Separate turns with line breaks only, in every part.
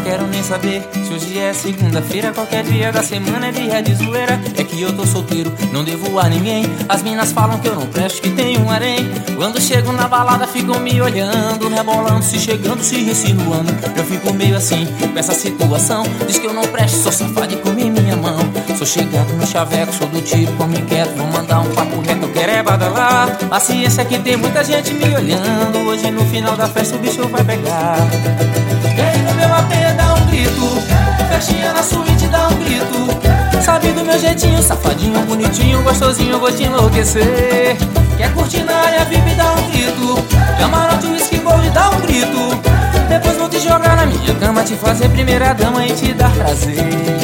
quero nem saber se hoje é segunda-feira. Qualquer dia da semana é dia de zoeira. É que eu tô solteiro, não devo a ninguém. As minas falam que eu não presto, que tenho um harém. Quando chego na balada ficam me olhando, rebolando, se chegando, se insinuando. Eu fico meio assim com essa situação. Diz que eu não presto, sou safado e comi minha mão. Sou chegado no chaveco, sou do tipo, come quieto. Vou mandar um papo reto, eu quero é badalar. A ciência é que tem muita gente me olhando. Hoje no final da festa o bicho vai pegar. E aí no meu AP dá um grito, festinha na suíte dá um grito. Sabe do meu jeitinho, safadinho, bonitinho, gostosinho, vou te enlouquecer. Quer curtir na área VIP, dá um grito. Camarote, whisky, gold, dá um grito. Depois vou te jogar na minha cama, te fazer primeira dama e te dar prazer.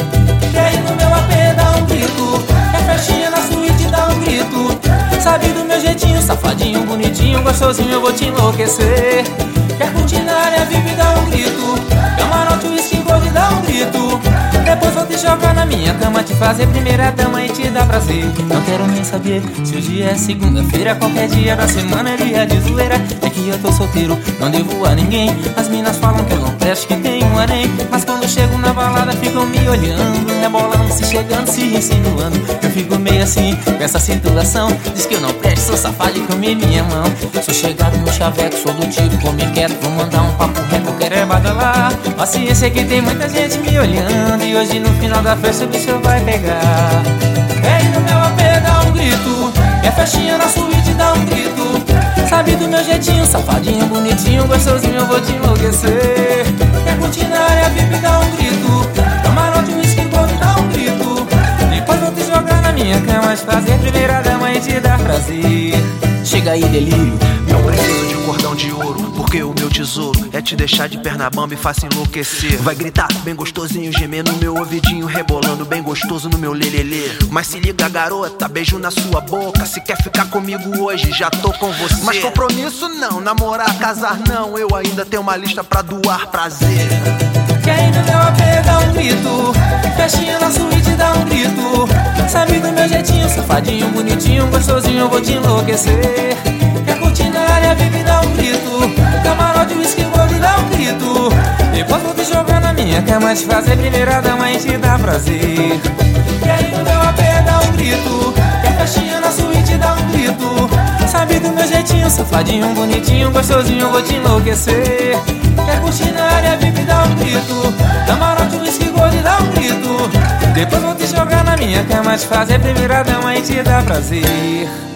E aí no meu AP dá um grito, quer festinha na suíte, dá um grito. Sabe do meu jeitinho, safadinho, bonitinho, gostosinho, eu vou te enlouquecer. Quer curtir na área VIP, dá um grito. Camarote, whisky, gold, dá um grito. Depois vou te jogar na minha cama, te fazer primeira dama e te dar prazer. Não quero nem saber se hoje é segunda-feira. Qualquer dia da semana é dia de zoeira. É que eu tô solteiro, não devo a ninguém. As minas falam que eu não presto, que tenho um harém. Mas quando chego na balada ficam me olhando, rebolando, se chegando, se insinuando. Eu fico meio assim com essa situação. Diz que eu não presto, sou safado e comi minha mão. Sou chegado no chaveco, sou do tipo, come quieto. Vou mandar um papo reto, eu quero é badalar. A ciência é que tem muita gente me olhando. E hoje no final da festa o bicho vai pegar. Ei, no meu AP dá um grito, quer festinha na suíte, dá um grito. Sabe do meu jeitinho, safadinho, bonitinho, gostosinho, eu vou te enlouquecer. Quer curtir na área VIP, dá um grito. Camarote, whisky, gold, dá um grito. Depois vou te jogar na minha cama, te fazer primeira dama e te dar prazer. Chega aí, delírio.
Não preciso de cordão de ouro, porque o meu tesouro é te deixar de perna bamba e faça enlouquecer. Vai gritar bem gostosinho, gemer no meu ouvidinho, rebolando bem gostoso no meu lelelê. Mas se liga, garota, beijo na sua boca. Se quer ficar comigo hoje, já tô com você. Mas compromisso não, namorar, casar não. Eu ainda tenho uma lista pra doar prazer.
Que aí no meu AP dá um grito, festinha na suíte dá um grito. Sabe do meu jeitinho, safadinho, bonitinho, gostosinho, eu vou te enlouquecer. Quer curtir na área VIP, dá um grito. Camarote, whisky, gold, dá um grito. Depois vou te jogar na minha cama, te fazer primeira dama e te dar prazer. E aí no meu AP dá um grito, quer festinha na suíte, dá um grito. Sabe do meu jeitinho, safadinho, bonitinho, gostosinho, eu vou te enlouquecer. Quer curtir na área VIP, dá um grito. Camarote, whisky, gold, dá um grito. Depois vou te jogar na minha cama, te fazer primeira dama e te dar prazer.